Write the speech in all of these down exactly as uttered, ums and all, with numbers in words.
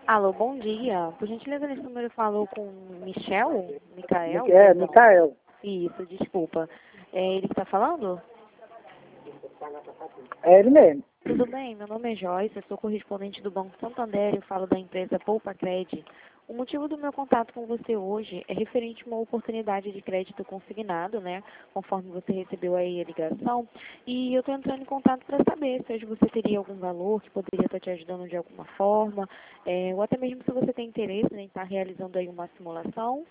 Alô, bom dia. Por gentileza, nesse número falou com Michel? Micael? É, Perdão. Micael. Isso, desculpa. É ele que está falando? É ele mesmo. Tudo bem, meu nome é Joyce, eu sou correspondente do Banco Santander e falo da empresa Poupa Cred. O motivo do meu contato com você hoje é referente a uma oportunidade de crédito consignado, né? Conforme você recebeu aí a ligação. E eu estou entrando em contato para saber se hoje você teria algum valor que poderia estar te ajudando de alguma forma, é, ou até mesmo se você tem interesse em estar realizando aí uma simulação.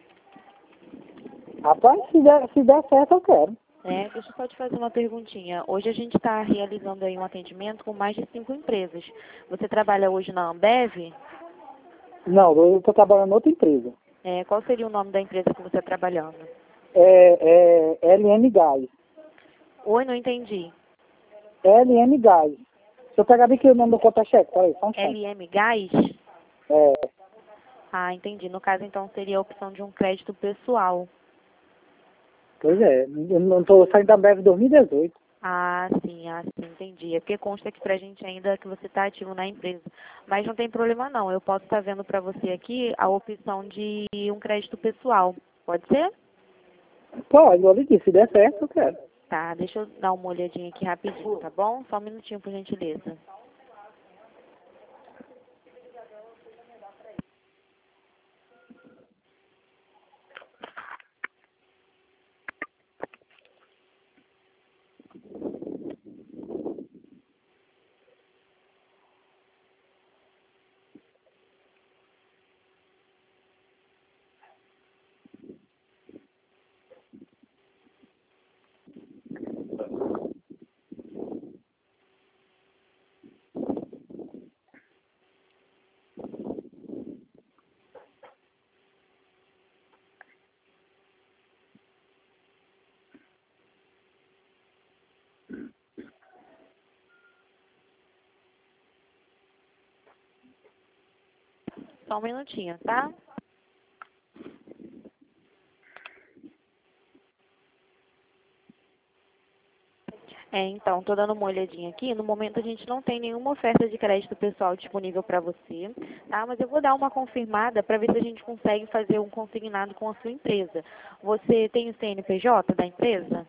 Rapaz, se der, se der certo, eu quero. É, deixa eu só te fazer uma perguntinha. Hoje a gente está realizando aí um atendimento com mais de cinco empresas. Você trabalha hoje na Ambev? Não, eu estou trabalhando em outra empresa. É, qual seria o nome da empresa que você está trabalhando? É, é L M Gás. Oi, não entendi. L M Gás. Se eu pegar bem aqui o nome do conta-cheque, peraí, só um instante. L M Gás? É, Ah, entendi. No caso, então, seria a opção de um crédito pessoal. pois é, eu não estou saindo da Ambev em dois mil e dezoito. Ah, sim, ah, sim, entendi. É porque consta aqui pra gente ainda que você está ativo na empresa. Mas não tem problema não. Eu posso estar vendo para você aqui a opção de um crédito pessoal. Pode ser? Pode, eu lhe disse, se der certo, eu quero. Tá, deixa eu dar uma olhadinha aqui rapidinho, tá bom? Só um minutinho, por gentileza. Só um minutinho, tá? É, então, tô dando uma olhadinha aqui. No momento a gente não tem nenhuma oferta de crédito pessoal disponível para você, tá? Mas eu vou dar uma confirmada para ver se a gente consegue fazer um consignado com a sua empresa. Você tem o C N P J da empresa?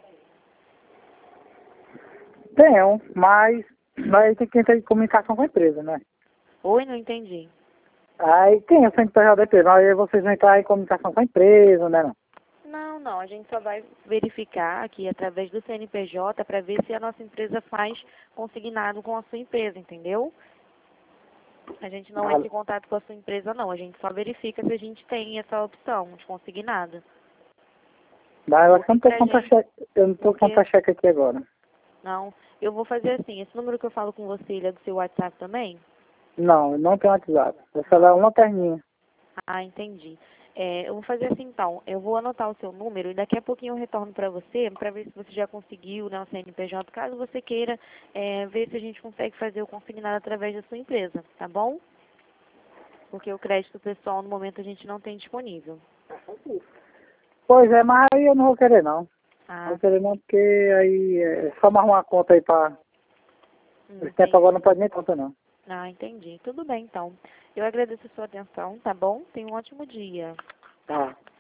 Tenho, mas, mas tem que entrar em comunicação com a empresa, né? Oi, não entendi. Aí tem o C N P J da empresa, aí vocês vão entrar em comunicação com a empresa, né? Não? Não, não, a gente só vai verificar aqui através do C N P J para ver se a nossa empresa faz consignado com a sua empresa, entendeu? A gente não entra em contato com a sua empresa, não. A gente só verifica se a gente tem essa opção de consignado. Mas eu não tô Pra gente, contra-cheque, eu não tô porque, contra-cheque aqui agora. não, eu vou fazer assim, esse número que eu falo com você, ele é do seu WhatsApp também? Não, eu não tenho WhatsApp. Vou falar uma perninha. Ah, entendi. É, eu vou fazer assim então, eu vou anotar o seu número e daqui a pouquinho eu retorno para você, para ver se você já conseguiu, né, o C N P J, caso você queira é, ver se a gente consegue fazer o consignado através da sua empresa, tá bom? Porque o crédito pessoal no momento a gente não tem disponível. Pois é, mas aí eu não vou querer não. Não Ah, vou querer não, porque aí é só mais uma conta aí pra... hum, Esse tempo entendi. agora não pode nem conta não. Ah, entendi. Tudo bem então. Eu agradeço a sua atenção, tá bom? Tenha um ótimo dia. Tá.